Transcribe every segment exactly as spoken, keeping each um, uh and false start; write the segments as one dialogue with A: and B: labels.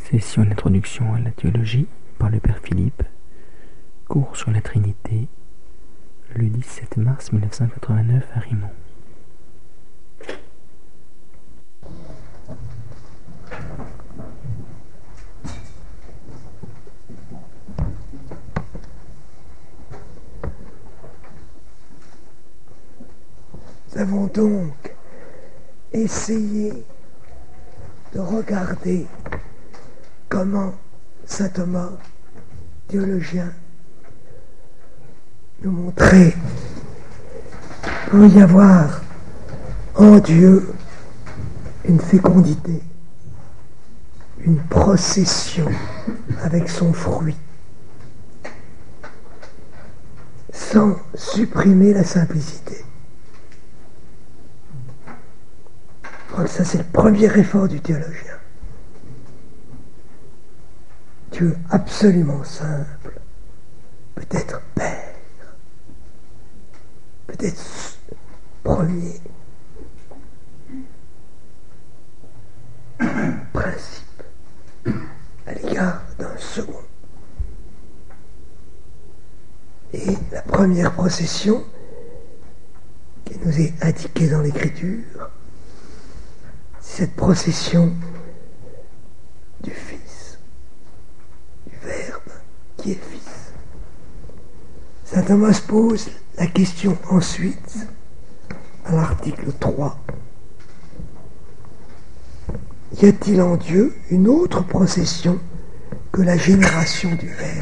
A: Session d'introduction à la théologie par le Père Philippe. Cours sur la Trinité, le dix-sept mars mille neuf cent quatre-vingt-neuf à Rimont.
B: Nous avons donc essayé de regarder comment saint Thomas, théologien, nous montrait qu'il peut y avoir en Dieu une fécondité, une procession avec son fruit, sans supprimer la simplicité. Je crois que ça, c'est le premier effort du théologien. Dieu absolument simple, peut-être Père, peut-être premier, principe, à l'égard d'un second. Et la première procession qui nous est indiquée dans l'Écriture, cette procession du Fils, du Verbe qui est Fils. Saint Thomas pose la question ensuite à l'article trois. Y a-t-il en Dieu une autre procession que la génération du Verbe ?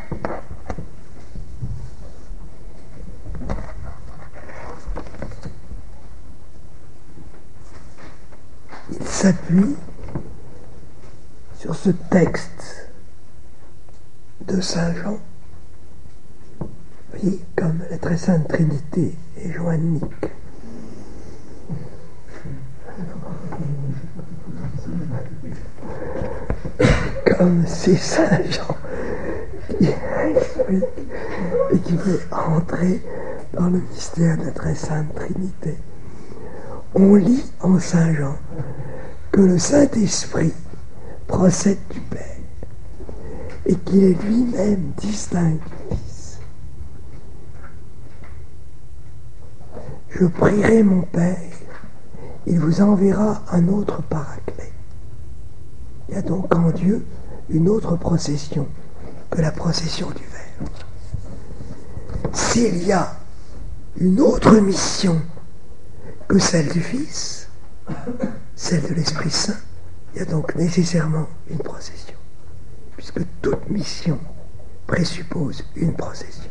B: Il s'appuie sur ce texte de Saint Jean. Vous voyez, comme la très sainte Trinité est joannique. Comme c'est Saint Jean qui explique et qui fait entrer dans le mystère de la très sainte Trinité. On lit en Saint Jean que le Saint-Esprit procède du Père et qu'il est lui-même distinct du Fils. Je prierai mon Père, il vous enverra un autre Paraclet. Il y a donc en Dieu une autre procession que la procession du Verbe. S'il y a une autre mission que celle du Fils, celle de l'Esprit Saint, il y a donc nécessairement une procession, puisque toute mission présuppose une procession.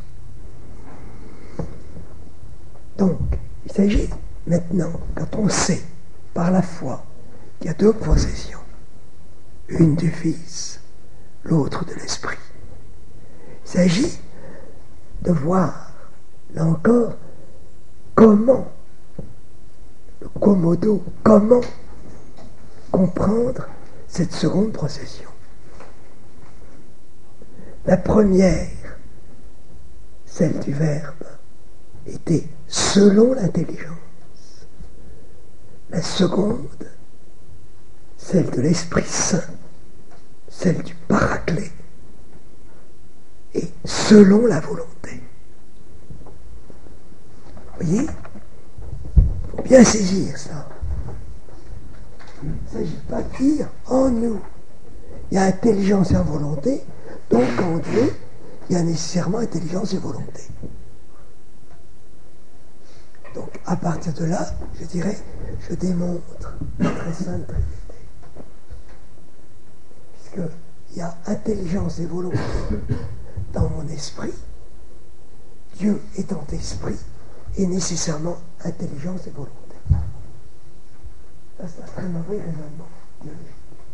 B: Donc, il s'agit maintenant, quand on sait par la foi qu'il y a deux processions, une du Fils, l'autre de l'Esprit, il s'agit de voir, là encore, comment le commodo, comment comprendre cette seconde procession. La première, celle du Verbe, était selon l'intelligence. La seconde, celle de l'Esprit Saint, celle du Paraclet, est selon la volonté. Vous voyez ? Il faut bien saisir ça. Il ne s'agit pas de dire en nous, il y a intelligence et volonté, donc en Dieu, il y a nécessairement intelligence et volonté. Donc à partir de là, je dirais, je démontre la très sainte Trinité. Puisqu'il y a intelligence et volonté dans mon esprit, Dieu étant esprit, et nécessairement intelligence et volonté. Ça, c'est un très mauvais raisonnement biologique.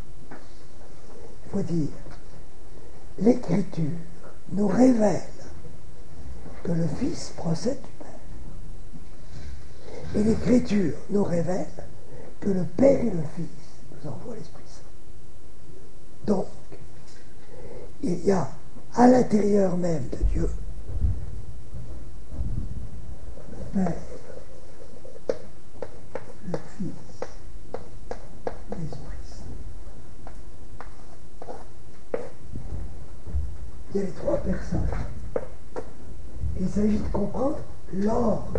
B: Il faut dire, l'Écriture nous révèle que le Fils procède du Père. Et l'Écriture nous révèle que le Père et le Fils nous envoient l'Esprit Saint. Donc, il y a à l'intérieur même de Dieu le Père, le Fils, l'Esprit Saint. il y a les trois personnes. Il s'agit de comprendre l'ordre.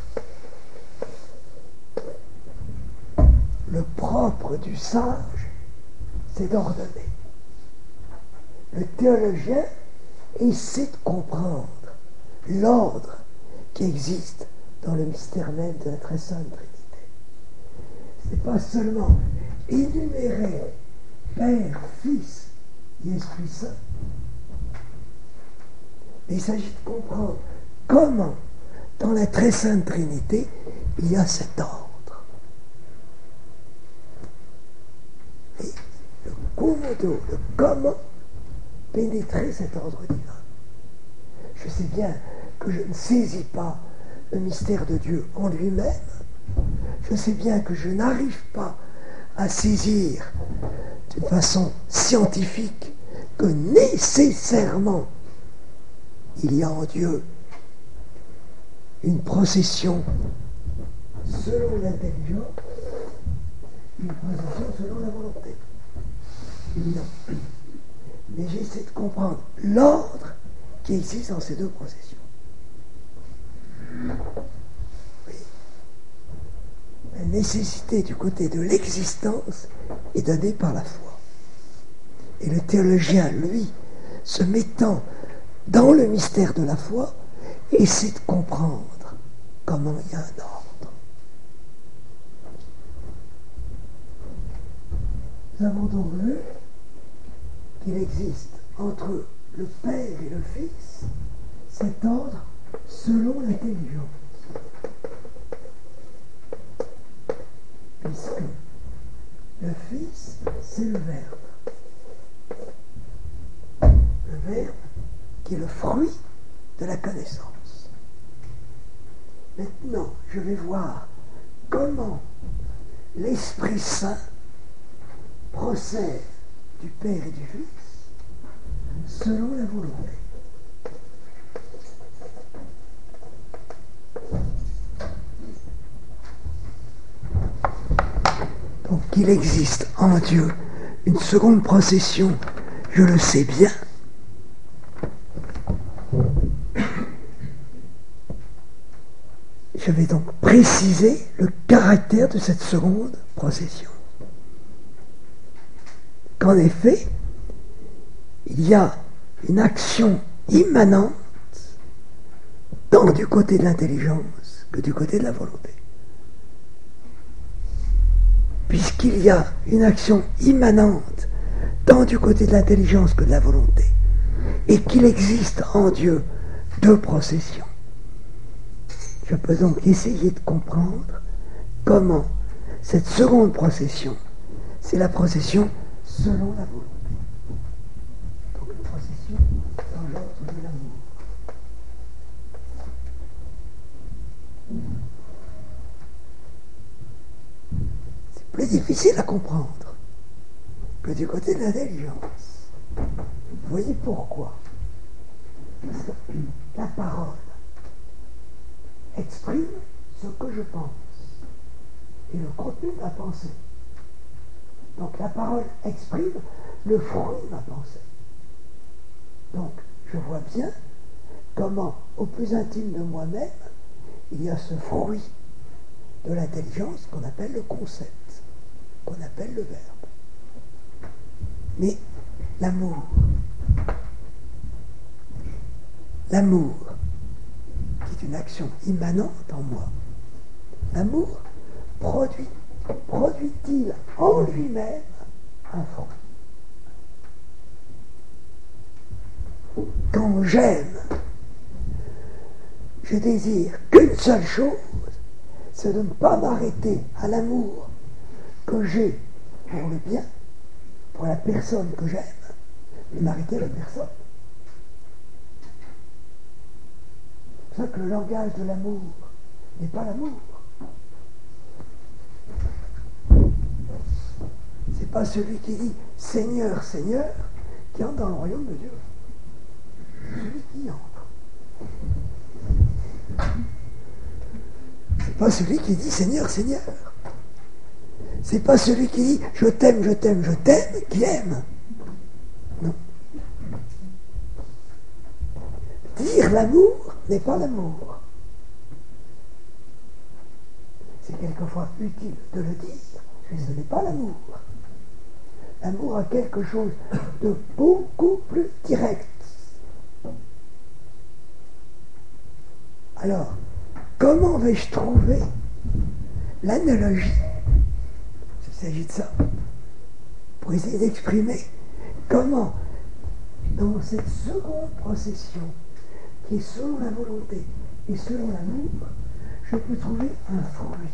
B: Le propre du sage, c'est d'ordonner. Le théologien essaie de comprendre l'ordre qui existe dans le mystère même de la très sainte Trinité. Ce n'est pas seulement énumérer Père, Fils et Esprit Saint, mais il s'agit de comprendre comment, dans la très sainte Trinité, il y a cet ordre. Et le commodo, le comment pénétrer cet ordre divin. Je sais bien que je ne saisis pas le mystère de Dieu en lui-même. Je sais bien que je n'arrive pas à saisir d'une façon scientifique que nécessairement il y a en Dieu une procession selon l'intelligence, une procession selon la volonté. Non. Mais j'essaie de comprendre l'ordre qui existe dans ces deux processions. Oui. La nécessité du côté de l'existence est donnée par la foi. Et le théologien, lui, se mettant dans le mystère de la foi, essaie de comprendre comment il y a un ordre. Nous avons donc vu qu'il existe entre le Père et le Fils cet ordre selon l'intelligence. Puisque le Fils, c'est le Verbe. Le Verbe qui est le fruit de la connaissance. Maintenant, je vais voir comment l'Esprit Saint procède du Père et du Fils selon la volonté. Donc qu'il existe en Dieu une seconde procession, je le sais bien. Je vais donc préciser le caractère de cette seconde procession. Qu'en effet, il y a une action immanente tant du côté de l'intelligence que du côté de la volonté. Puisqu'il y a une action immanente tant du côté de l'intelligence que de la volonté, et qu'il existe en Dieu deux processions, je peux donc essayer de comprendre comment cette seconde procession, c'est la procession selon la volonté. Donc une procession dans l'ordre de l'amour. C'est plus difficile à comprendre que du côté de l'intelligence. Vous voyez pourquoi? Parce que la parole exprime ce que je pense et le contenu de ma pensée. Donc la parole exprime le fruit de ma pensée. Donc je vois bien comment, au plus intime de moi-même, il y a ce fruit de l'intelligence qu'on appelle le concept, qu'on appelle le verbe. Mais l'amour, l'amour, qui est une action immanente en moi, l'amour produit, produit-il en lui-même un fruit? Quand j'aime, je désire qu'une seule chose, c'est de ne pas m'arrêter à l'amour que j'ai pour le bien, pour la personne que j'aime, mais m'arrêter à la personne. C'est pour ça que le langage de l'amour n'est pas l'amour. C'est pas celui qui dit Seigneur, Seigneur, qui entre dans le royaume de Dieu. C'est celui qui entre. C'est pas celui qui dit Seigneur, Seigneur. C'est pas celui qui dit je t'aime, je t'aime, je t'aime, qui aime. Non. dire l'amour n'est pas l'amour. C'est quelquefois utile de le dire, mais ce n'est pas l'amour. L'amour a quelque chose de beaucoup plus direct. Alors, comment vais-je trouver l'analogie, s'il s'agit de ça, pour essayer d'exprimer comment, dans cette seconde procession, qui est selon la volonté et selon l'amour, je peux trouver un fruit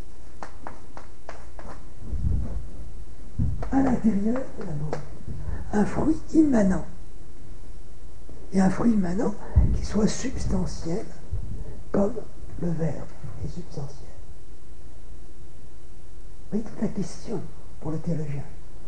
B: à l'intérieur de l'amour, un fruit immanent, et un fruit immanent qui soit substantiel, comme le verbe est substantiel. Vous voyez toute la question pour le théologien.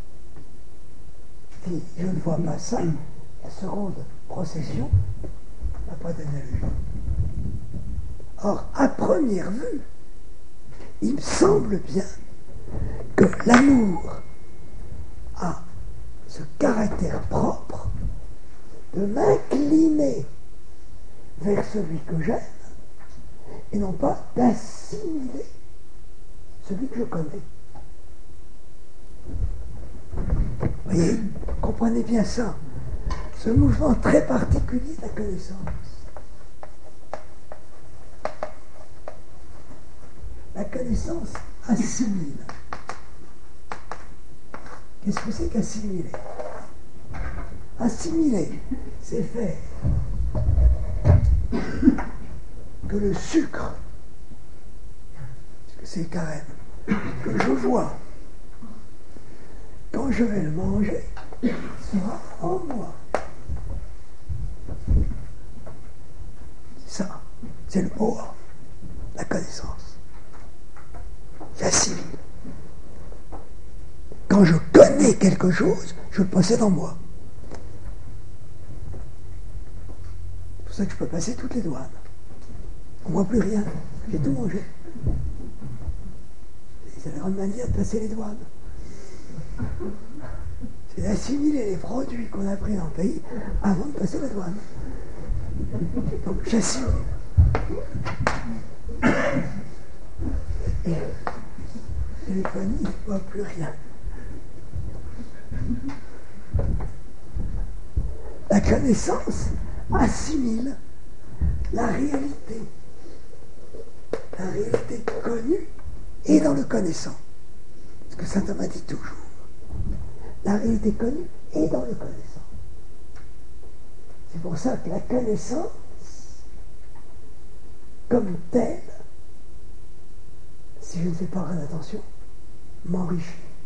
B: Si je ne vois pas ça, la seconde procession n'a pas d'analogie. Or, à première vue, il me semble bien que l'amour a ce caractère propre de m'incliner vers celui que j'aime et non pas d'assimiler celui que je connais. Vous voyez, comprenez bien ça. Ce mouvement très particulier de la connaissance. La connaissance assimile. Qu'est-ce que c'est qu'assimiler? Assimiler, c'est faire que le sucre, parce que c'est carême, que je vois, quand je vais le manger, sera en moi. C'est ça, c'est le mot, la connaissance. J'assimile. Quand je connais quelque chose, je le possède en moi. C'est pour ça que je peux passer toutes les douanes. On ne voit plus rien. J'ai tout mangé. C'est la grande manière de passer les douanes. C'est d'assimiler les produits qu'on a pris dans le pays avant de passer la douane. Donc j'assimile. Et les familles ne voient plus rien. La connaissance assimile la réalité. La réalité connue est dans le connaissant. Ce que saint Thomas dit toujours. La réalité connue est dans le connaissant. C'est pour ça que la connaissance, comme telle, si je ne fais pas rien attention, m'enrichit.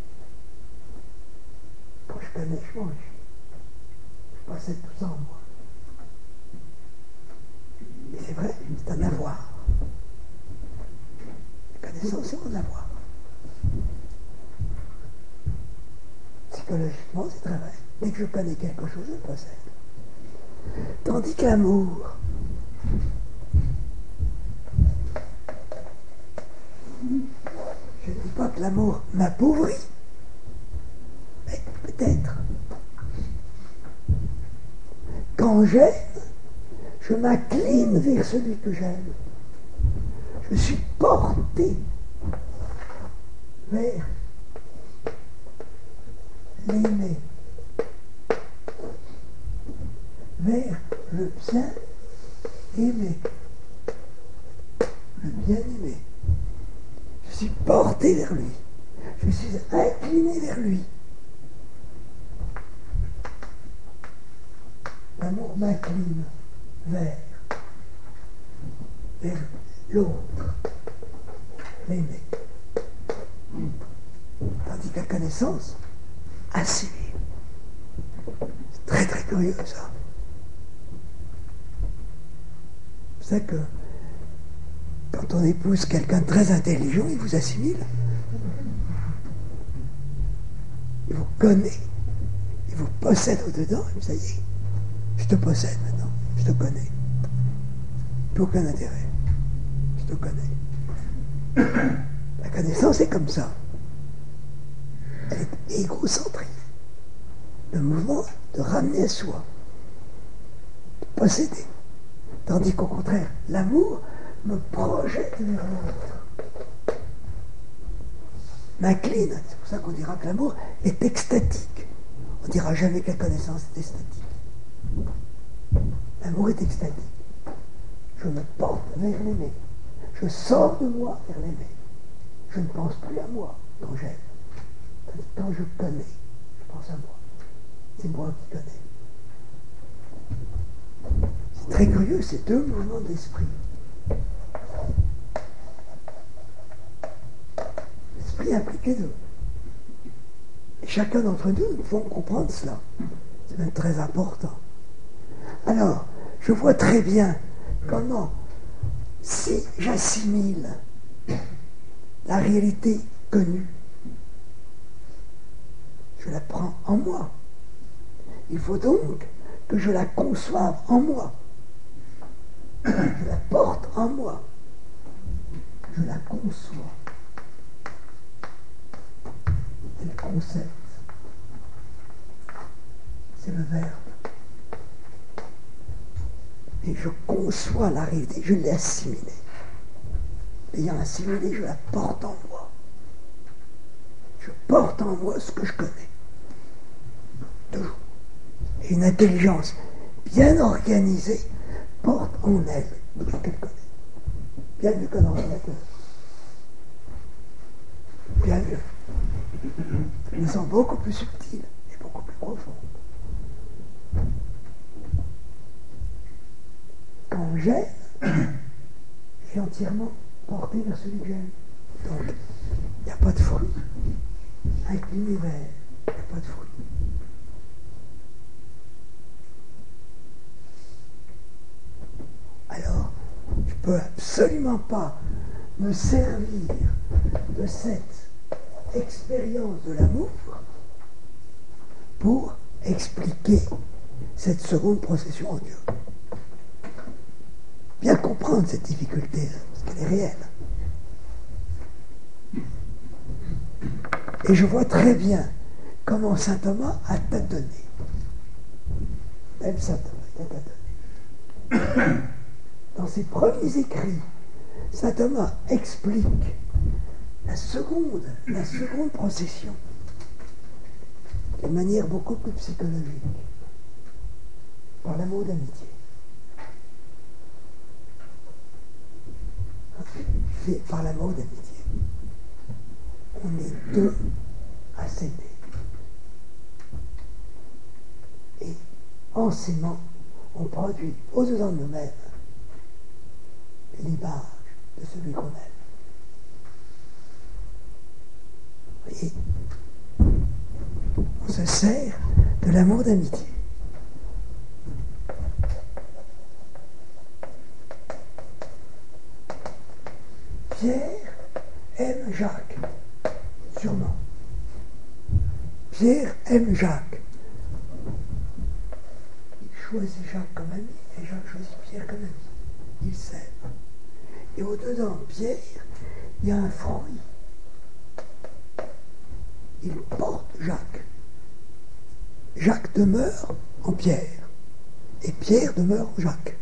B: Quand je connais, je m'enrichis. Je possède tout ça en moi. Et c'est vrai, c'est un avoir. La connaissance, c'est mon avoir. Psychologiquement, c'est très vrai. Dès que je connais quelque chose, je le possède. Tandis que l'amour, je ne dis pas que l'amour m'appauvrit, mais peut-être. Quand j'aime, je m'incline vers celui que j'aime. Je suis porté vers l'aimer, vers le bien aimé, le bien aimé. Je suis porté vers lui, je suis incliné vers lui. L'amour m'incline vers, vers l'autre, l'aimer. Tandis que la connaissance assimile. C'est très très curieux ça. C'est ça que quand on épouse quelqu'un de très intelligent, il vous assimile. Il vous connaît, il vous possède au-dedans, et ça y est, je te possède maintenant, je te connais. Plus aucun intérêt, je te connais. La connaissance est comme ça. Elle est égocentrique. Le mouvement de ramener à soi, de posséder. Tandis qu'au contraire, l'amour me projette vers l'autre. M'incline. C'est pour ça qu'on dira que l'amour est extatique. On ne dira jamais que la connaissance est statique. L'amour est extatique. Je me porte vers l'aimer. Je sors de moi vers l'aimer. Je ne pense plus à moi quand j'aime. Quand je connais, je pense à moi. C'est moi qui connais. C'est très curieux, ces deux mouvements d'esprit. L'esprit implique les deux. Et chacun d'entre nous, nous devons comprendre cela. C'est même très important. Alors, je vois très bien comment, si j'assimile la réalité connue, je la prends en moi. Il faut donc que je la conçoive en moi. Je la porte en moi. Je la conçois. C'est le concept. C'est le verbe. Et je conçois la réalité, je l'ai assimilée. Ayant assimilé, je la porte en moi. Je porte en moi ce que je connais. Toujours. Et une intelligence bien organisée porte en elle tout ce qu'elle connaît. Bien mieux qu'un ordinateur. Bien mieux. Elles sont beaucoup plus subtiles et beaucoup plus profondes. Quand j'aime, je suis entièrement porté vers celui que j'aime. Donc, il n'y a pas de fruit. Avec l'univers, il n'y a pas de fruit. Alors, je ne peux absolument pas me servir de cette expérience de l'amour pour expliquer cette seconde procession en Dieu. Bien comprendre cette difficulté, hein, parce qu'elle est réelle. Et je vois très bien comment saint Thomas a tâtonné. Même saint Thomas a tâtonné. Dans ses premiers écrits, saint Thomas explique la seconde, la seconde procession d'une manière beaucoup plus psychologique, par l'amour d'amitié. Fait par l'amour d'amitié. On est deux à s'aider. Et en s'aimant, on produit au-dedans de nous-mêmes l'image de celui qu'on aime. Vous voyez, on se sert de l'amour d'amitié. Pierre aime Jacques, sûrement. Pierre aime Jacques. Il choisit Jacques comme ami et Jacques choisit Pierre comme ami. Ils s'aiment. Et au-dedans, Pierre, il y a un fruit. Il porte Jacques. Jacques demeure en Pierre. Et Pierre demeure en Jacques.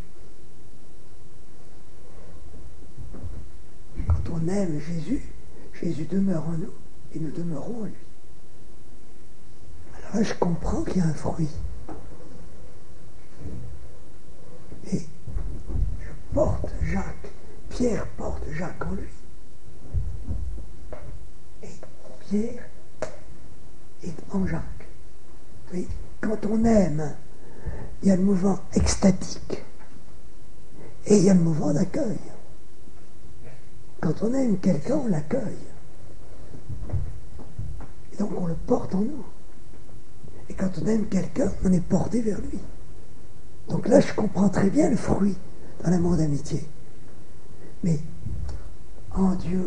B: Quand on aime Jésus, Jésus demeure en nous et nous demeurons en lui. Alors là, je comprends qu'il y a un fruit. Et je porte Jacques. Pierre porte Jacques en lui. Et Pierre est en Jacques. Vous voyez, quand on aime, il y a le mouvement extatique et il y a le mouvement d'accueil. Quand on aime quelqu'un, on l'accueille. Et donc on le porte en nous. Et quand on aime quelqu'un, on est porté vers lui. Donc là, je comprends très bien le fruit dans l'amour d'amitié. Mais en Dieu,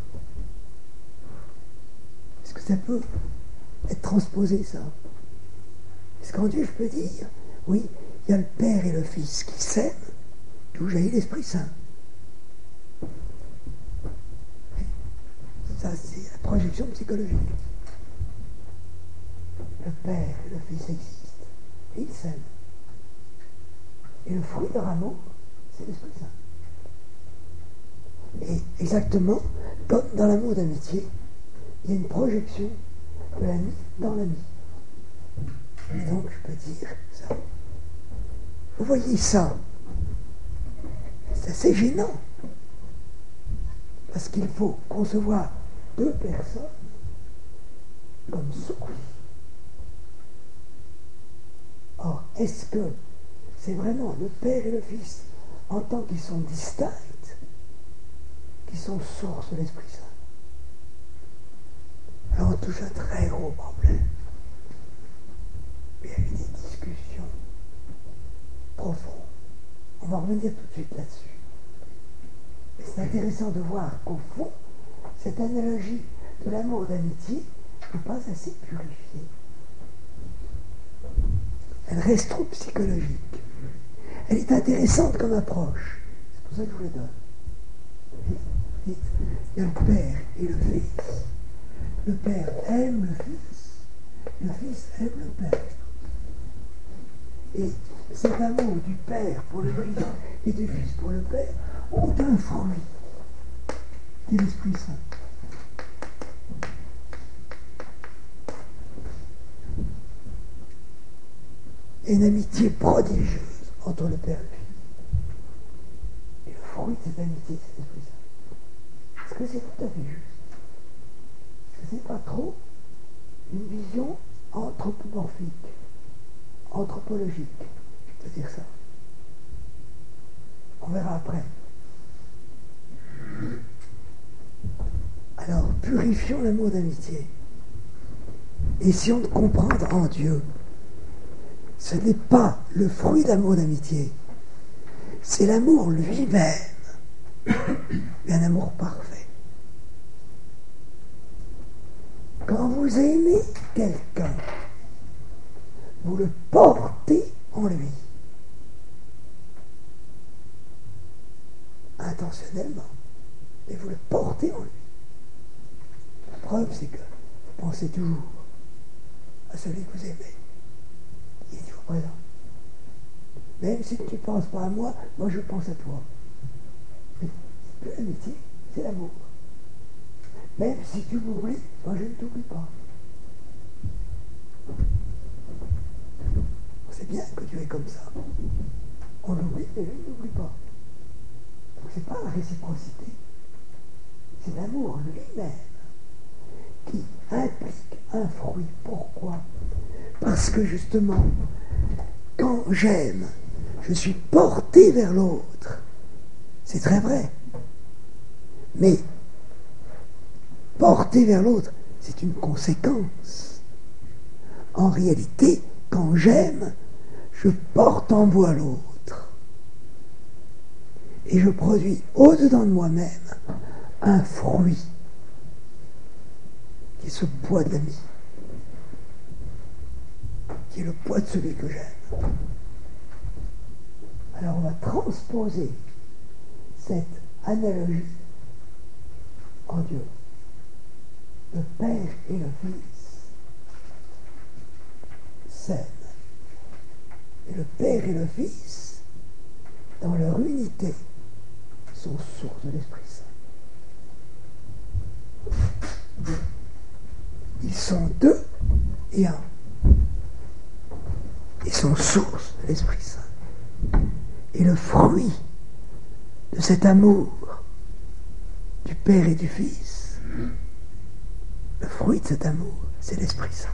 B: est-ce que ça peut être transposé, ça? Est-ce qu'en Dieu, je peux dire, oui, il y a le Père et le Fils qui s'aiment, d'où jaillit l'Esprit Saint. Ça, c'est la projection psychologique. Le Père et le Fils existent. Et ils s'aiment. Et le fruit de leur amour, c'est l'Esprit Saint. Et exactement comme dans l'amour d'amitié, il y a une projection de l'ami dans l'ami. Et donc je peux dire ça. Vous voyez ça, c'est assez gênant. Parce qu'il faut concevoir deux personnes comme source. Or, est-ce que c'est vraiment le Père et le Fils, en tant qu'ils sont distincts, qui sont source de l'Esprit Saint? Alors on touche un très gros problème. Il y a eu des discussions profondes. On va revenir tout de suite là-dessus. Mais c'est intéressant de voir qu'au fond, cette analogie de l'amour d'amitié n'est pas assez purifiée. Elle reste trop psychologique. Elle est intéressante comme approche. C'est pour ça que je vous la donne. Il y a le Père et le Fils. Le Père aime le Fils. Le Fils aime le Père. Et cet amour du Père pour le Fils et du Fils pour le Père ont un fruit, qui est l'Esprit Saint. Et une amitié prodigieuse entre le Père et le Fils. Et le fruit de cette amitié, c'est l'Esprit Saint. Est-ce que c'est tout à fait juste? Est-ce que c'est pas trop une vision anthropomorphique, anthropologique de dire ça? On verra après. Alors, purifions l'amour d'amitié. Essayons de comprendre en Dieu. Ce n'est pas le fruit d'amour d'amitié, c'est l'amour lui-même, et un amour parfait. Quand vous aimez quelqu'un, vous le portez en lui, intentionnellement, mais vous le portez en lui. La preuve, c'est que vous pensez toujours à celui que vous aimez. Il est toujours présent. Même si tu ne penses pas à moi, moi je pense à toi. Mais c'est plus l'amitié, c'est l'amour. Même si tu m'oublies, moi je ne t'oublie pas. On sait bien que Dieu est comme ça. On l'oublie, mais lui ne l'oublie pas. Donc c'est pas la réciprocité. C'est l'amour lui-même qui implique un fruit. Pourquoi? Parce que justement, quand j'aime, je suis porté vers l'autre. C'est très vrai. Mais porté vers l'autre, c'est une conséquence. En réalité, quand j'aime, je porte en moi l'autre. Et je produis au-dedans de moi-même un fruit qui est ce poids de l'ami, qui est le poids de celui que j'aime. Alors on va transposer cette analogie en Dieu. Le Père et le Fils s'aiment. Et le Père et le Fils, dans leur unité, sont source de l'Esprit Saint. Ils sont deux et un. Ils sont source de l'Esprit Saint. Et le fruit de cet amour du Père et du Fils, le fruit de cet amour, c'est l'Esprit Saint.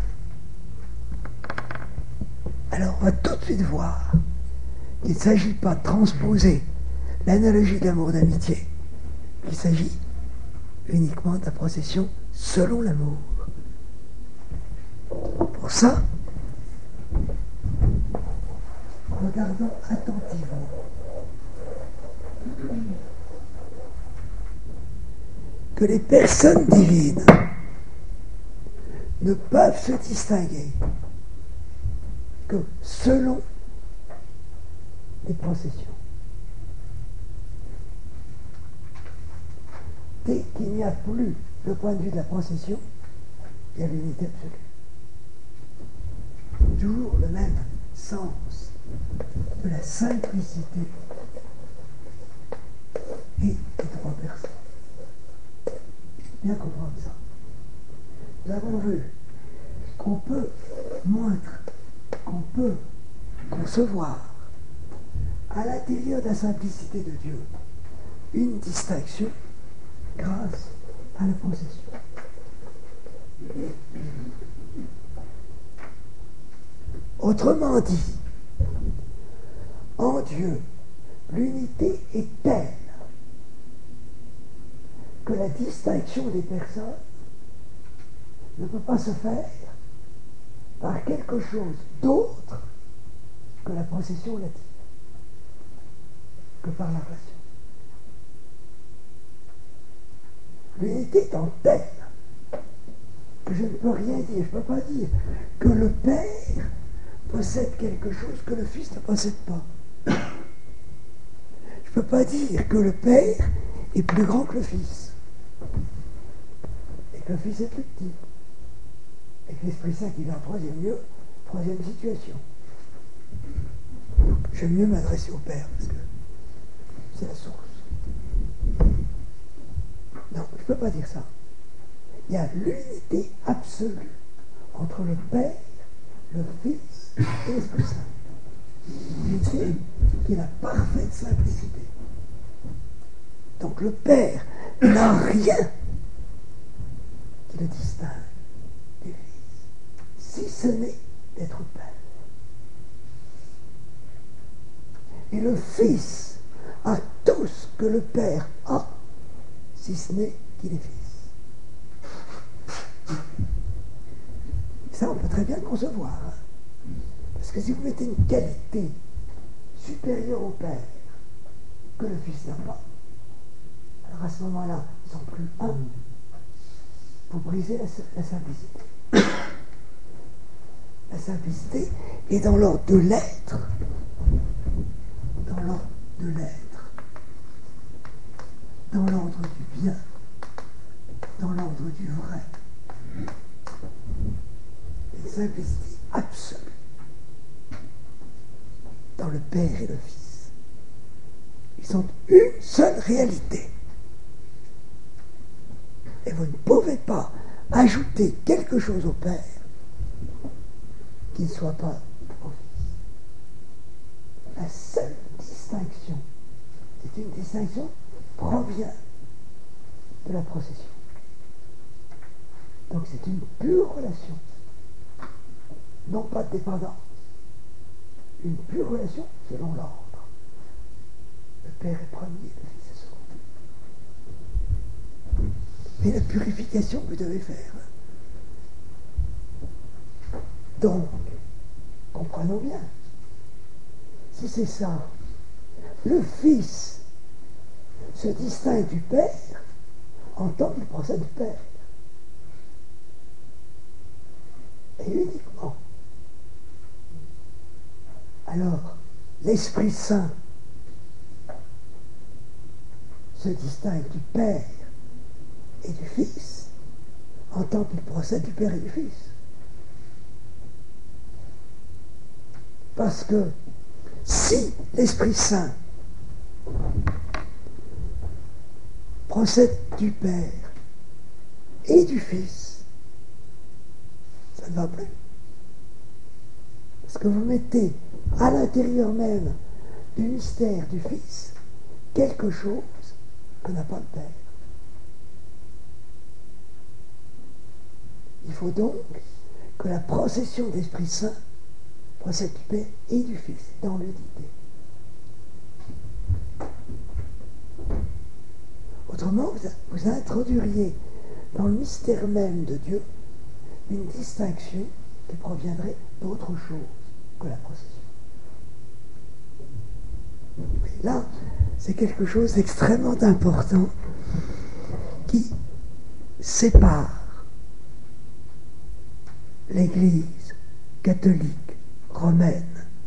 B: Alors on va tout de suite voir qu'il ne s'agit pas de transposer l'analogie de l'amour d'amitié, qu'il s'agit uniquement de la procession selon l'amour. Pour ça, regardons attentivement. Que les personnes divines ne peuvent se distinguer que selon les processions. Dès qu'il n'y a plus le point de vue de la procession, il y a l'unité absolue. Toujours le même sens de la simplicité bien comprendre ça. Nous avons vu qu'on peut montrer, qu'on peut concevoir à l'intérieur de la simplicité de Dieu une distinction grâce à la procession. Autrement dit, en Dieu, l'unité est telle que la distinction des personnes ne peut pas se faire par quelque chose d'autre que la procession relative, que par la relation. L'unité étant telle que je ne peux rien dire, je ne peux pas dire que le Père possède quelque chose que le Fils ne possède pas. Je ne peux pas dire que le Père est plus grand que le Fils, et que le Fils est plus petit, et que l'Esprit Saint qui vient en troisième lieu, troisième situation. J'aime mieux m'adresser au Père, parce que c'est la source. Non, je ne peux pas dire ça. Il y a l'unité absolue entre le Père, le Fils et l'Esprit Saint. L'unité qui est la parfaite simplicité. Donc le Père n'a rien qui le distingue du Fils, si ce n'est d'être Père. Et le Fils a tout ce que le Père a, si ce n'est qu'il est Fils. Ça, on peut très bien le concevoir. Hein. Parce que si vous mettez une qualité supérieure au Père que le Fils n'a pas, alors à ce moment-là, ils sont plus un. Vous brisez la, la simplicité. La simplicité est dans l'ordre de l'être, dans l'ordre de l'être, dans l'ordre du bien, dans l'ordre du vrai. Une simplicité absolue dans le Père et le Fils. Ils sont une seule réalité. Et vous ne pouvez pas ajouter quelque chose au Père qui ne soit pas au Fils. La seule distinction, c'est une distinction qui provient de la procession. Donc c'est une pure relation, non pas de dépendance, une pure relation selon l'ordre. Le Père est premier, le Fils est second. Mais la purification que vous devez faire. Donc, comprenons bien, si c'est ça, le Fils se distingue du Père en tant qu'il procède du Père. Et uniquement. Alors, l'Esprit Saint se distingue du Père et du Fils en tant qu'il procède du Père et du Fils. Parce que si l'Esprit Saint procède du Père et du Fils, ça ne va plus. Parce que vous mettez à l'intérieur même du mystère du Fils quelque chose que n'a pas le Père. Il faut donc que la procession d'Esprit Saint procède du Père et du Fils dans l'unité. Autrement, vous, vous introduiriez dans le mystère même de Dieu une distinction qui proviendrait d'autre chose que la procession. Mais là, c'est quelque chose d'extrêmement important qui sépare l'Église catholique romaine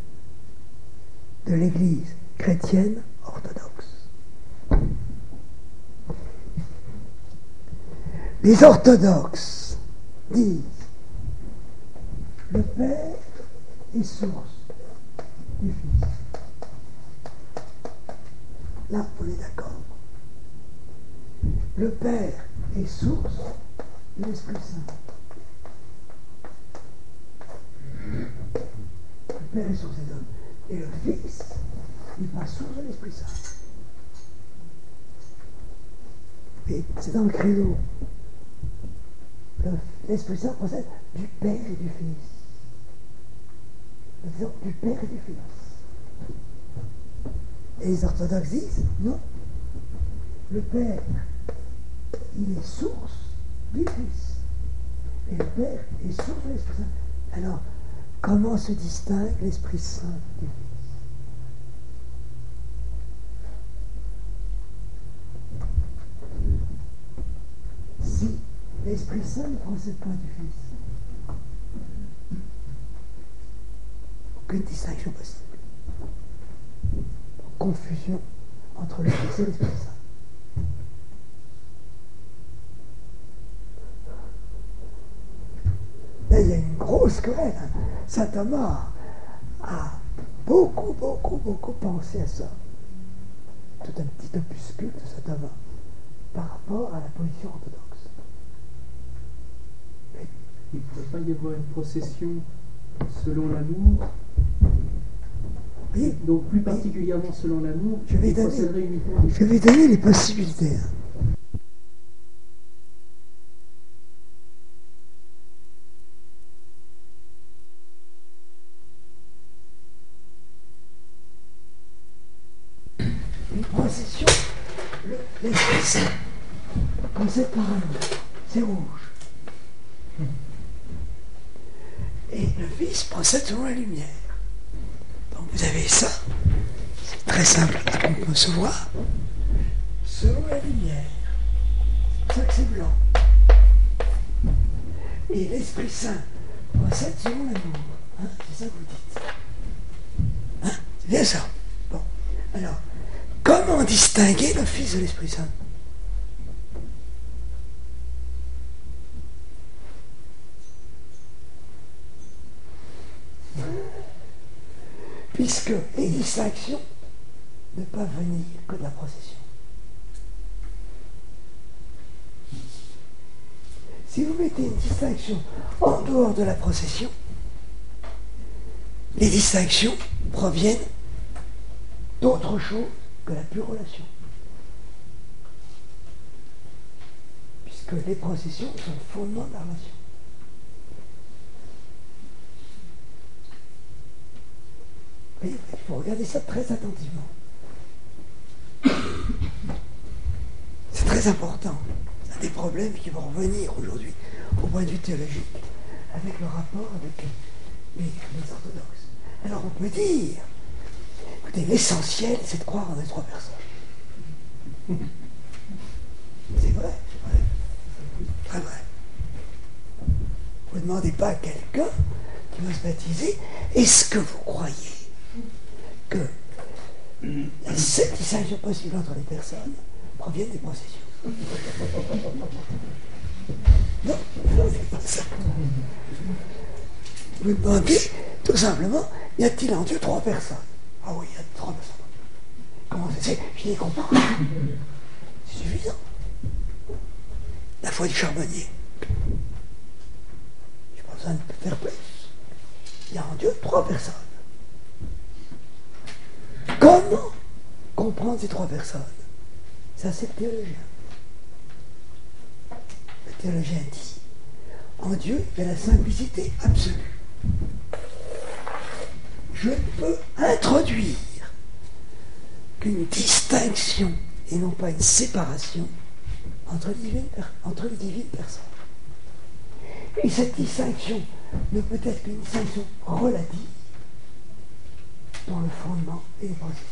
B: de l'Église chrétienne orthodoxe. Les orthodoxes disent le Père est source du Fils. Là, on est d'accord. le Père est source de l'Esprit Saint. Le Père est source des hommes. Et le Fils n'est pas source de l'Esprit Saint. Et c'est dans le credo. Le- L'Esprit Saint procède du Père et du Fils. Nous disons du Père et du Fils. Et les orthodoxes disent non. Le Père, il est source du Fils. Et le Père est source de l'Esprit Saint. Alors, comment se distingue l'Esprit Saint du Fils? Si l'Esprit Saint ne procède pas du Fils, aucune distinction possible. Confusion entre le Fils et l'Esprit Saint. Là, il y a une grosse querelle. Hein. Saint Thomas a beaucoup, beaucoup, beaucoup pensé à ça. Tout un petit opuscule de Saint Thomas par rapport à la position orthodoxe. Mais,
C: il ne pourrait pas y avoir une procession selon l'amour,
B: oui,
C: donc plus particulièrement selon l'amour,
B: je vais
C: qui
B: donner,
C: procéderait uniquement du
B: je vais donner les possibilités. Hein. Une procession, le- l'Esprit Saint procède par amour, c'est rouge. Et le Fils procède selon la lumière. Donc vous avez ça, c'est très simple à concevoir, selon la lumière. C'est pour ça que c'est blanc. Et l'Esprit Saint procède selon l'amour. Hein, c'est ça que vous dites. Hein, c'est bien ça. Bon, alors, comment distinguer le Fils de l'Esprit Saint? Puisque les distinctions ne peuvent venir que de la procession. Si vous mettez une distinction en dehors de la procession, les distinctions proviennent d'autre chose que la pure relation. Puisque les processions sont le fondement de la relation. Et il faut regarder ça très attentivement. C'est très important. C'est un des problèmes qui vont revenir aujourd'hui au point de vue théologique avec le rapport avec les, les orthodoxes. Alors on peut dire, écoutez, l'essentiel c'est de croire en les trois personnes. C'est vrai, c'est vrai. Très vrai. Vous ne demandez pas à quelqu'un qui va se baptiser, est-ce que vous croyez que la seule distinction possible entre les personnes proviennent des processions? Non, non, c'est pas ça. Vous demandez tout simplement, y a-t-il en Dieu trois personnes? Ah oui, il y a trois personnes. Comment ça c'est? Je les comprends. C'est suffisant. La foi du charbonnier. J'ai pas besoin de faire plus. Il y a en Dieu trois personnes. Comment comprendre ces trois personnes? Ça, c'est le théologien. Le théologien dit, en Dieu, il y a la simplicité absolue. Je ne peux introduire qu'une distinction et non pas une séparation entre les divines, entre les divines personnes. Et cette distinction ne peut être qu'une distinction relative dans le fondement et les processus.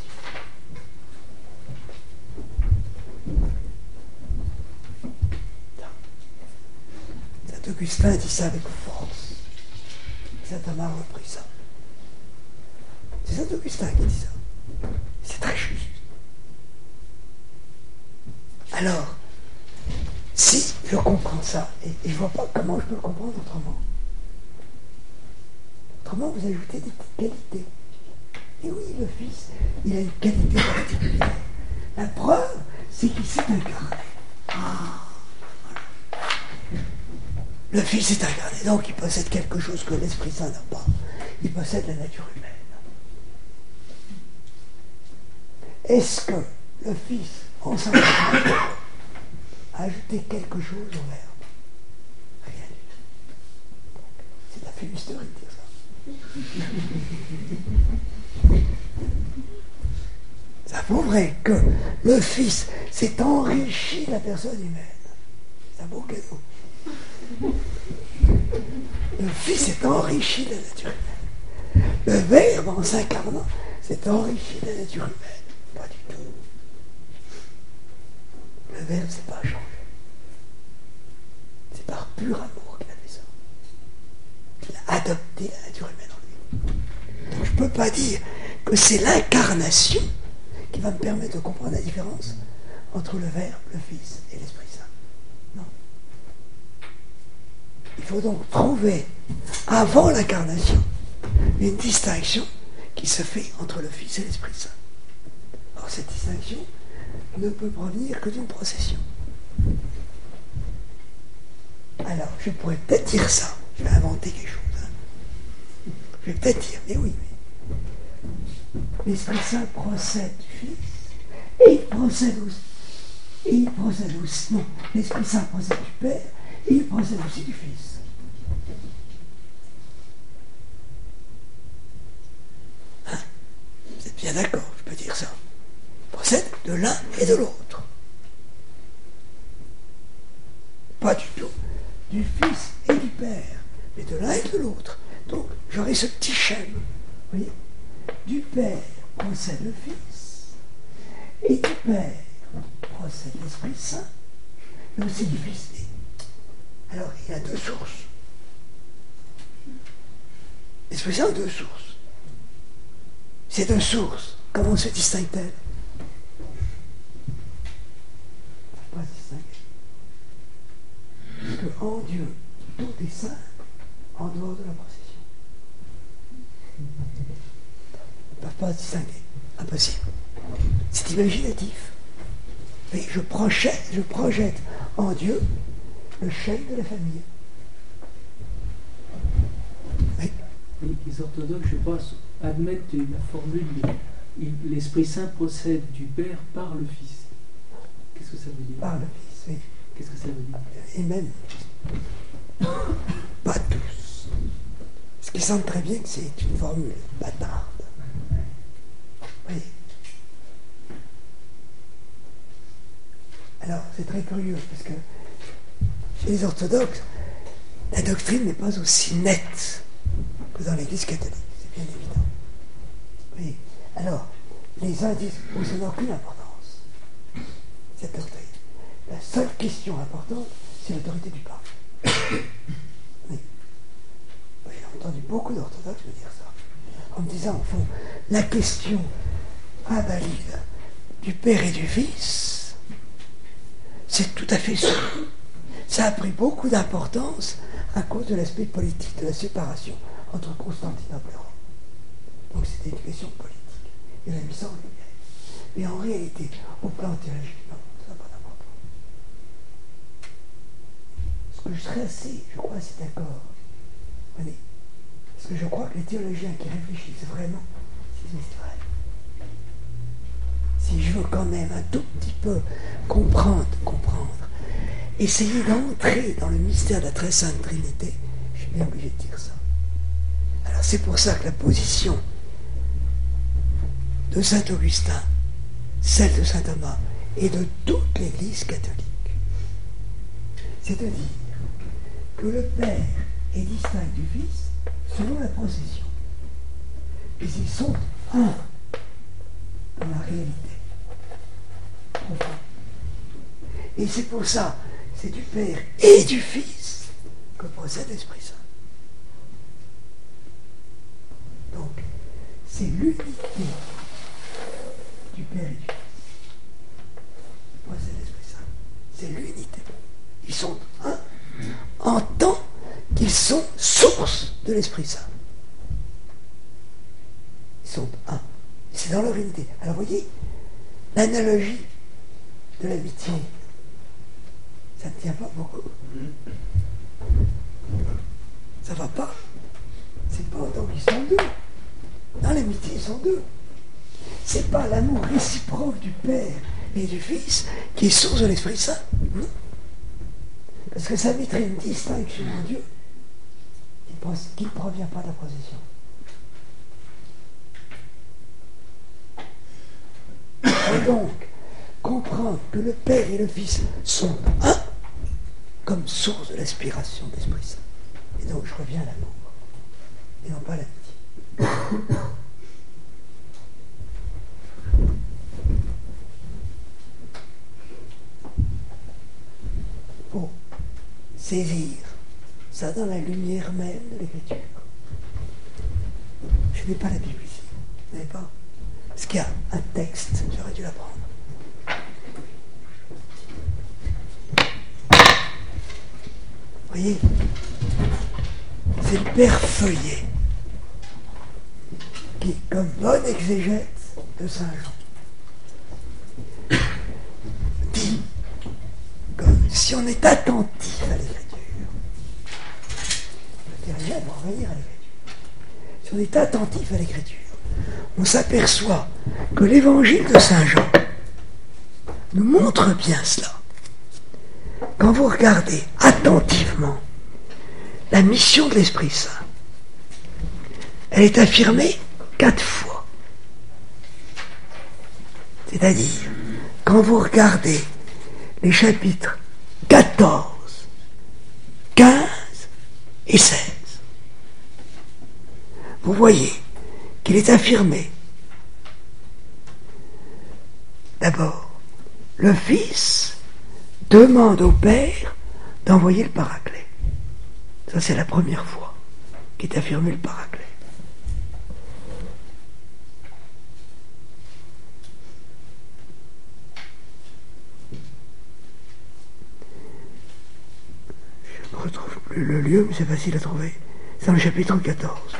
B: Saint Augustin dit ça avec force. Saint Thomas a repris ça. C'est Saint Augustin qui dit ça. C'est très juste. Alors, si je comprends ça, et, et je ne vois pas comment je peux le comprendre autrement, autrement vous ajoutez des petites qualités. Et oui, le Fils, il a une qualité particulière. La preuve, c'est qu'il s'est incarné. Le Fils est incarné, donc il possède quelque chose que l'Esprit Saint n'a pas. Il possède la nature humaine. Est-ce que le Fils, en s'incarnant, a ajouté quelque chose au Verbe? Rien du tout. C'est de la fumisterie de dire ça. Ça prouverait que le Fils s'est enrichi de la personne humaine. C'est un beau cadeau. Le Fils est enrichi de la nature humaine. Le Verbe, en s'incarnant, s'est enrichi de la nature humaine. Pas du tout. Le Verbe ne s'est pas changé. C'est par pur amour qu'il a fait ça. Il a adopté la nature humaine en lui. Donc je ne peux pas dire que c'est l'incarnation qui va me permettre de comprendre la différence entre le Verbe, le Fils et l'Esprit Saint. Non. Il faut donc trouver, avant l'incarnation, une distinction qui se fait entre le Fils et l'Esprit Saint. Or, cette distinction ne peut provenir que d'une procession. Alors, je pourrais peut-être dire ça. Je vais inventer quelque chose. Hein. Je vais peut-être dire, mais oui, mais l'Esprit Saint procède du Fils et il procède aussi. Et il procède aussi. Non, l'Esprit Saint procède du Père et il procède aussi du Fils. Hein? Vous êtes bien d'accord, je peux dire ça. Il procède de l'un et de l'autre. Pas du tout du Fils et du Père, mais de l'un et de l'autre. Donc, j'aurai ce petit schème. Vous voyez? Du Père procède le Fils, et du Père procède l'Esprit Saint, mais aussi du Fils. Alors, il y a deux sources. L'Esprit Saint a deux sources. Ces deux sources, comment se distinguent-elles? Pas se distinguer. Parce qu'en Dieu, tout est saint en dehors de la procession. Ils ne peuvent pas se distinguer. Impossible. C'est imaginatif. Mais je projette, je projette en Dieu le chef de la famille. Oui.
C: Les orthodoxes, je pense, admettent la formule de l'Esprit Saint procède du Père par le Fils. Qu'est-ce que ça veut dire?
B: Par le Fils, oui.
C: Qu'est-ce que ça veut dire?
B: Et même, pas tous. Parce qu'ils sentent très bien que c'est une formule bâtarde. Oui. Alors, c'est très curieux, parce que chez les orthodoxes, la doctrine n'est pas aussi nette que dans l'Église catholique, c'est bien évident. Oui. Alors, les uns disent, oh, ça n'a aucune importance, cette doctrine. La seule question importante, c'est l'autorité du pape. Oui. J'ai entendu beaucoup d'orthodoxes me dire ça, en me disant, au fond, la question invalide du Père et du Fils, c'est tout à fait sûr. Ça a pris beaucoup d'importance à cause de l'aspect politique, de la séparation entre Constantinople et Rome. Donc c'était une question politique. Il a mis ça en lumière. Mais en réalité, au plan théologique, non, ça n'a pas d'importance. Ce que je serais assez, je crois, assez d'accord. Venez. Parce que je crois que les théologiens qui réfléchissent vraiment, disent, mais c'est vrai. Si je veux quand même un tout petit peu comprendre, comprendre, essayer d'entrer dans le mystère de la très sainte Trinité, je suis bien obligé de dire ça. Alors c'est pour ça que la position de saint Augustin, celle de saint Thomas et de toute l'Église catholique, c'est de dire que le Père est distinct du Fils selon la procession. Et ils sont un dans la réalité. Et c'est pour ça, c'est du Père et du Fils que procède l'Esprit Saint. Donc, c'est l'unité du Père et du Fils qui procède l'Esprit Saint. C'est l'unité. Ils sont un en tant qu'ils sont source de l'Esprit Saint. Ils sont un. C'est dans leur unité. Alors, vous voyez, l'analogie de l'amitié Ça ne tient pas beaucoup. Ça va pas. C'est pas autant qu'ils sont deux. Dans l'amitié, ils sont deux. C'est pas l'amour réciproque du Père et du Fils qui est source de l'Esprit Saint. Non. Parce que ça mettrait une distinction en Dieu qui ne provient pas de la procession. Et donc, comprendre que le Père et le Fils sont un comme source de l'aspiration de l'Esprit Saint. Et donc je reviens à l'amour, et non pas à l'amitié. Il faut saisir ça dans la lumière même de l'Écriture. Je n'ai pas la Bible ici, vous n'avez pas? Parce qu'il y a un texte, j'aurais dû l'apprendre. Vous voyez, c'est le Père Feuillet qui, comme bonne exégète de Saint Jean, dit comme si on est attentif à l'Écriture, je ne dis rien pour revenir à l'Écriture, si on est attentif à l'Écriture, on s'aperçoit que l'Évangile de Saint Jean nous montre bien cela. Quand vous regardez attentivement la mission de l'Esprit Saint, elle est affirmée quatre fois. C'est-à-dire, quand vous regardez les chapitres quatorze, quinze et seize, vous voyez qu'il est affirmé d'abord, le Fils demande au Père d'envoyer le Paraclet. Ça, c'est la première fois qu'est affirmé le Paraclet. Je ne retrouve plus le lieu, mais c'est facile à trouver. C'est dans le chapitre quatorze.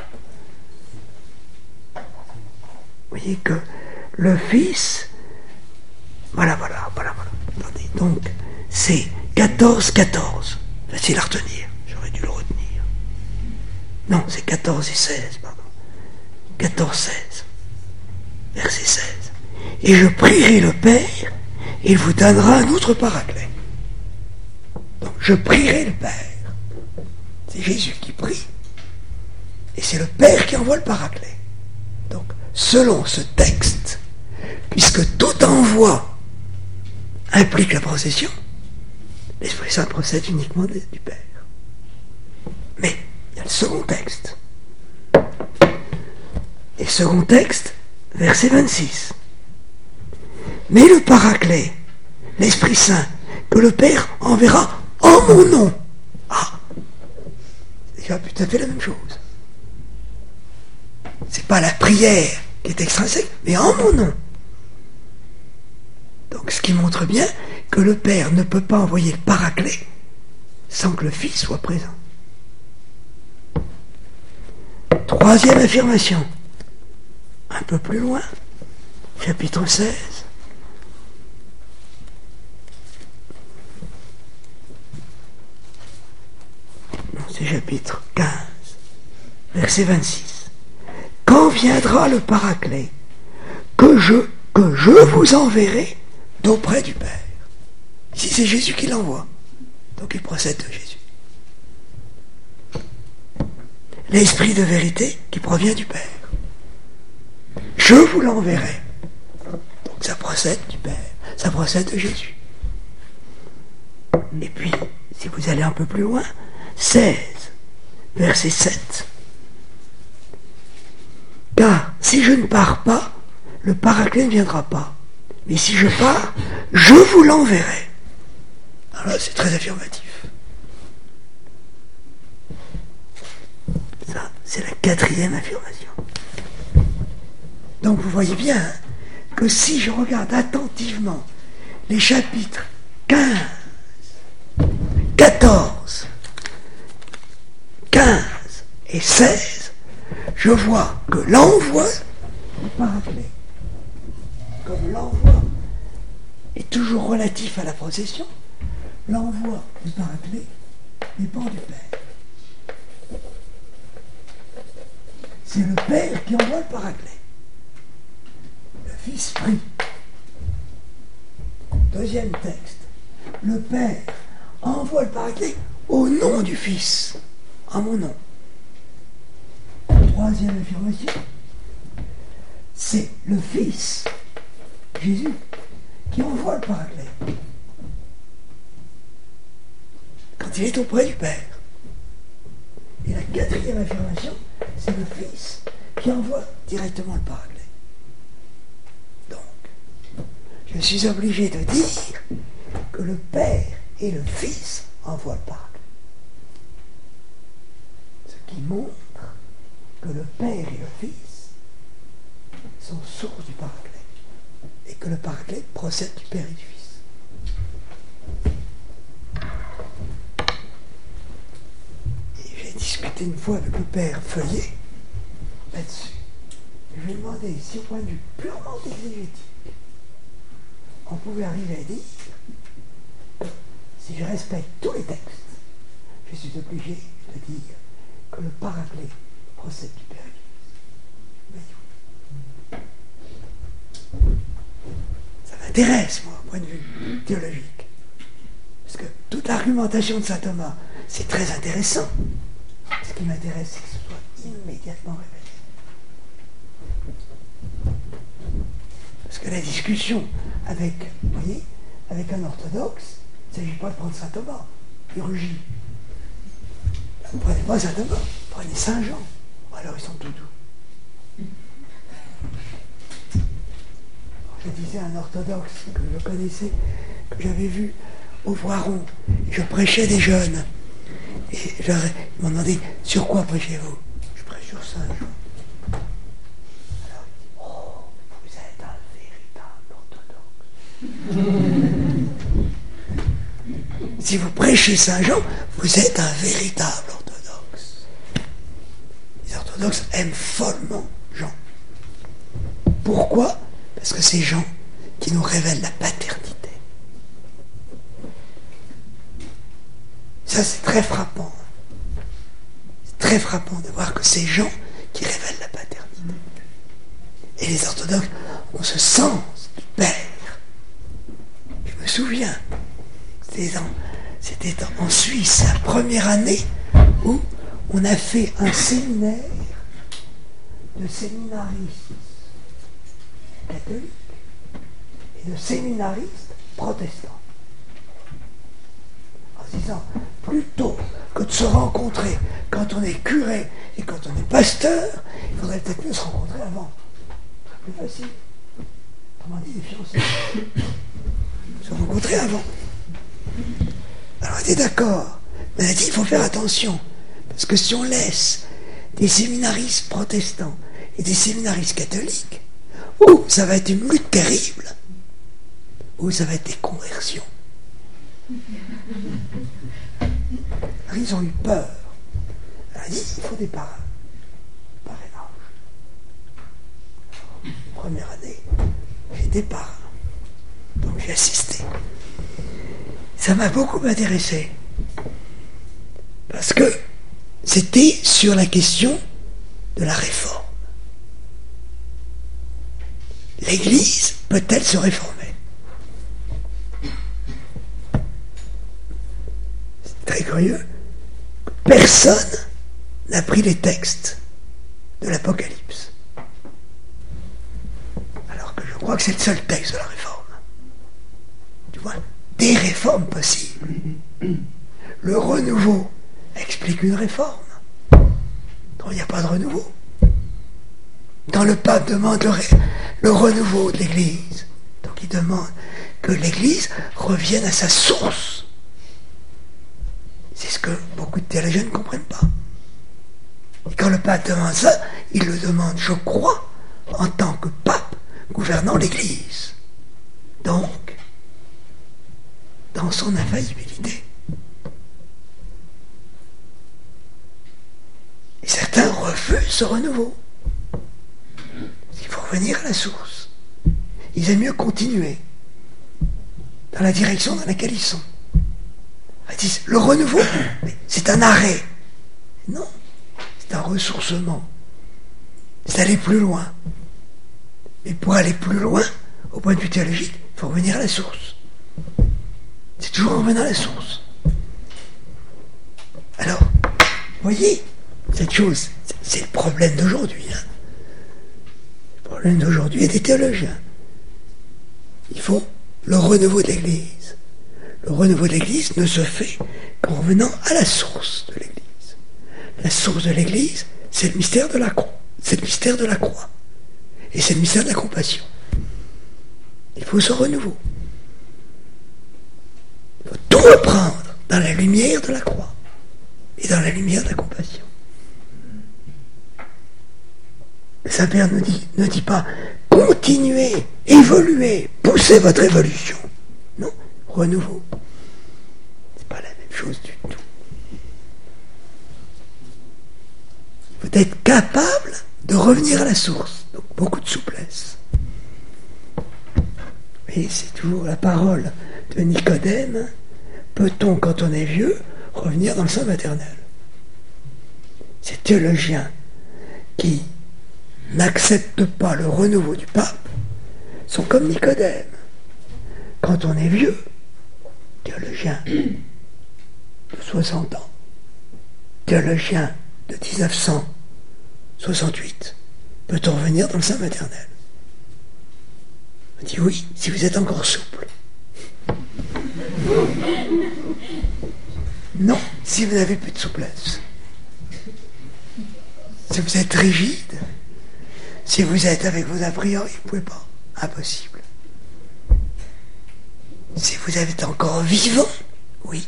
B: Vous voyez que le Fils... Voilà, voilà, voilà, voilà. Attendez, donc... c'est quatorze quatorze. Facile à retenir. J'aurais dû le retenir. Non, c'est quatorze et seize, pardon. quatorze seize. Verset seize. Et je prierai le Père, et il vous donnera un autre Paraclet. Donc, je prierai le Père. C'est Jésus qui prie. Et c'est le Père qui envoie le Paraclet. Donc, selon ce texte, puisque tout envoi implique la procession, l'Esprit Saint procède uniquement du Père. Mais il y a le second texte. Et le second texte, verset vingt-six. Mais le Paraclet, l'Esprit Saint, que le Père enverra en mon nom. Ah, c'est tout à fait la même chose. C'est pas la prière qui est extrinsèque, mais en mon nom. Donc ce qui montre bien que le Père ne peut pas envoyer le Paraclet sans que le Fils soit présent. Troisième affirmation, un peu plus loin, chapitre seize. Non, c'est chapitre quinze, verset vingt-six. Quand viendra le Paraclet, que je, que je vous enverrai d'auprès du Père. Ici, c'est Jésus qui l'envoie. Donc, il procède de Jésus. L'Esprit de vérité qui provient du Père. Je vous l'enverrai. Donc, ça procède du Père. Ça procède de Jésus. Et puis, si vous allez un peu plus loin, seize, verset sept. Car si je ne pars pas, le Paraclet ne viendra pas. Mais si je pars, je vous l'enverrai. Alors là, c'est très affirmatif. Ça, c'est la quatrième affirmation. Donc vous voyez bien hein, que si je regarde attentivement les chapitres quinze, quatorze, quinze et seize, je vois que l'envoi du Paraclet, comme l'envoi est toujours relatif à la procession, l'envoi du Paraclet dépend du Père. C'est le Père qui envoie le Paraclet. Le Fils prie. Deuxième texte. Le Père envoie le Paraclet au nom du Fils, à mon nom. Troisième affirmation. C'est le Fils, Jésus, qui envoie le Paraclet. Quand il est auprès du Père. Et la quatrième affirmation, c'est le Fils qui envoie directement le Paraclet. Donc, je suis obligé de dire que le Père et le Fils envoient le Paraclet. Ce qui montre que le Père et le Fils sont sources du Paraclet et que le Paraclet procède du Père et du Fils. J'ai discuté une fois avec le père Feuillet là-dessus. Je lui ai demandé si au point de vue purement exégétique, on pouvait arriver à dire que si je respecte tous les textes, je suis obligé de dire que le Paraclet procède du Père et du Fils. Ça m'intéresse, moi, au point de vue théologique. Parce que toute l'argumentation de saint Thomas, c'est très intéressant. Ce qui m'intéresse, c'est que ce soit immédiatement révélé. Parce que la discussion avec, vous voyez, avec un orthodoxe, il ne s'agit pas de prendre saint Thomas, il rugit. Vous ne prenez pas saint Thomas, vous prenez saint Jean. Alors ils sont tout doux. Je disais à un orthodoxe que je connaissais, que j'avais vu au Voiron, je prêchais des jeunes. Et je leur ai demandé, sur quoi prêchez-vous? Je prêche sur Saint Jean. Alors il dit, oh, vous êtes un véritable orthodoxe. Si vous prêchez Saint Jean, vous êtes un véritable orthodoxe. Les orthodoxes aiment follement Jean. Pourquoi? Parce que c'est Jean qui nous révèle la paternité. Ça, c'est très frappant. C'est très frappant de voir que c'est Jean qui révèle la paternité. Et les orthodoxes ont ce sens du Père. Je me souviens, c'était en, c'était en Suisse, la première année où on a fait un séminaire de séminaristes catholiques et de séminaristes protestants. En disant, plutôt que de se rencontrer quand on est curé et quand on est pasteur, il faudrait peut-être mieux se rencontrer avant. C'est plus facile. Comment dit les fiancés? Se rencontrer avant. Alors on était d'accord. Mais on a dit, il faut faire attention. Parce que si on laisse des séminaristes protestants et des séminaristes catholiques, ou ça va être une lutte terrible, ou ça va être des conversions. Alors ils ont eu peur. Alors ils disent, il faut des parrains. Parrainage. Première année, j'ai des parrains. Donc j'ai assisté. Ça m'a beaucoup intéressé. Parce que c'était sur la question de la réforme. L'Église peut-elle se réformer? C'est très curieux. Personne n'a pris les textes de l'Apocalypse. Alors que je crois que c'est le seul texte de la réforme. Tu vois, des réformes possibles. Le renouveau explique une réforme. Donc il n'y a pas de renouveau. Quand le pape demande le, ré, le renouveau de l'Église, donc il demande que l'Église revienne à sa source. C'est ce que beaucoup de théologiens ne comprennent pas. Et quand le pape demande ça, il le demande, je crois, en tant que pape gouvernant l'Église. Donc, dans son infaillibilité. Et certains refusent ce renouveau. Il faut revenir à la source. Ils aiment mieux continuer dans la direction dans laquelle ils sont. Ils disent, le renouveau, c'est un arrêt. Non, c'est un ressourcement. C'est aller plus loin. Mais pour aller plus loin, au point de vue théologique, il faut revenir à la source. C'est toujours en revenant à la source. Alors, voyez, cette chose, c'est le problème d'aujourd'hui. Hein. Le problème d'aujourd'hui est des théologiens. Il faut le renouveau de l'Église. Le renouveau de l'Église ne se fait qu'en revenant à la source de l'Église. La source de l'Église, c'est le mystère de la croix. C'est le mystère de la croix. Et c'est le mystère de la compassion. Il faut ce renouveau. Il faut tout reprendre dans la lumière de la croix et dans la lumière de la compassion. Le Saint-Père ne dit, ne dit pas continuez, évoluez, poussez votre évolution. Non, renouveau. C'est pas la même chose du tout. Il faut être capable de revenir à la source. Donc beaucoup de souplesse. Et c'est toujours la parole de Nicodème. Peut-on, quand on est vieux, revenir dans le sein maternel? Ces théologiens qui n'acceptent pas le renouveau du pape sont comme Nicodème. Quand on est vieux, théologien de soixante ans, théologien de dix-neuf cent soixante-huit, peut-on revenir dans le sein maternel? On dit oui, si vous êtes encore souple. Non, si vous n'avez plus de souplesse. Si vous êtes rigide, si vous êtes avec vos a priori, vous ne pouvez pas. Impossible. Si vous êtes encore vivant, oui.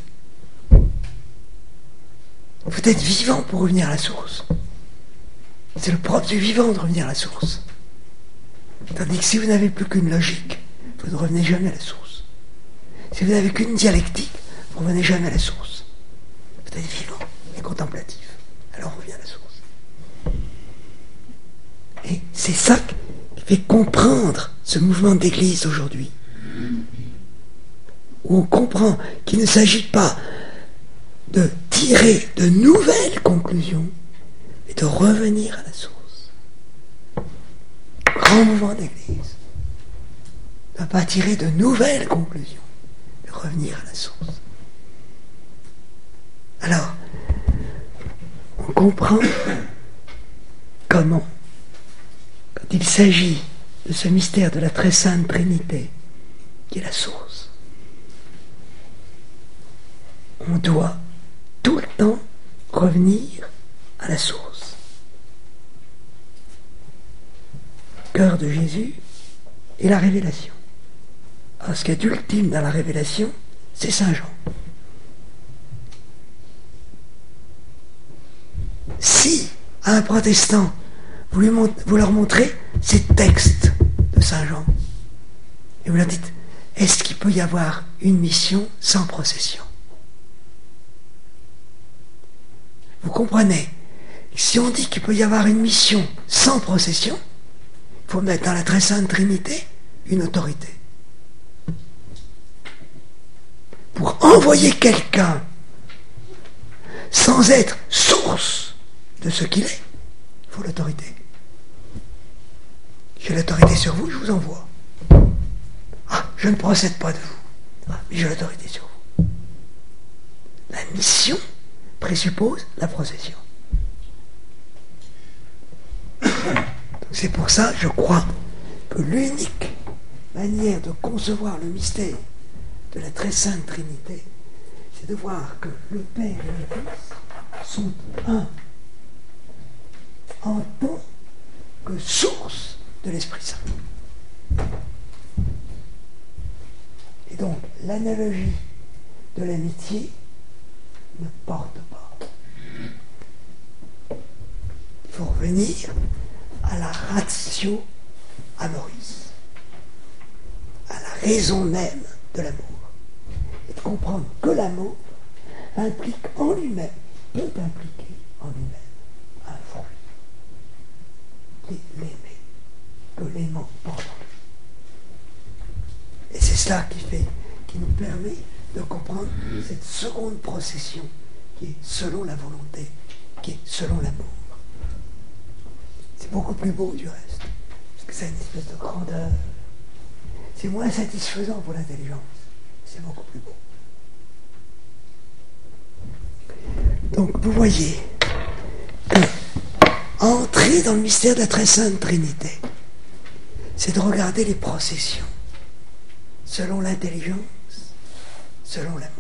B: Vous êtes vivant pour revenir à la source. C'est le propre du vivant de revenir à la source. Tandis que si vous n'avez plus qu'une logique, vous ne revenez jamais à la source. Si vous n'avez qu'une dialectique, vous ne revenez jamais à la source. Vous êtes vivant et contemplatif. Alors on revient à la source. Et c'est ça qui fait comprendre ce mouvement de l'Église aujourd'hui. Où on comprend qu'il ne s'agit pas de tirer de nouvelles conclusions, mais de revenir à la source. Grand mouvement d'Église. Ne pas tirer de nouvelles conclusions, mais revenir à la source. Alors, on comprend comment, quand il s'agit de ce mystère de la très sainte Trinité, qui est la source, on doit tout le temps revenir à la source. Le cœur de Jésus est la révélation. Alors, ce qui est ultime dans la révélation, c'est Saint Jean. Si, à un protestant, vous, lui mont- vous leur montrez ces textes de Saint Jean, et vous leur dites, est-ce qu'il peut y avoir une mission sans procession? Vous comprenez? Si on dit qu'il peut y avoir une mission sans procession, il faut mettre dans la très sainte Trinité une autorité. Pour envoyer quelqu'un sans être source de ce qu'il est, il faut l'autorité. J'ai l'autorité sur vous, je vous envoie. Ah, je ne procède pas de vous. Ah, mais j'ai l'autorité sur vous. La mission présuppose la procession. C'est pour ça, je crois, que l'unique manière de concevoir le mystère de la très sainte Trinité, c'est de voir que le Père et le Fils sont un, en tant que source de l'Esprit Saint. Et donc, l'analogie de l'amitié ne porte pas. Il faut revenir à la ratio amoris, à la raison même de l'amour, et de comprendre que l'amour implique en lui-même, peut impliquer en lui-même un fruit, qui est l'aimer, que l'aimant porte en lui. Et c'est cela qui fait, qui nous permet de comprendre cette seconde procession qui est selon la volonté, qui est selon l'amour. C'est beaucoup plus beau du reste, parce que ça a une espèce de grandeur. C'est moins satisfaisant pour l'intelligence, c'est beaucoup plus beau. Donc vous voyez que entrer dans le mystère de la très sainte Trinité, c'est de regarder les processions selon l'intelligence, selon l'amour.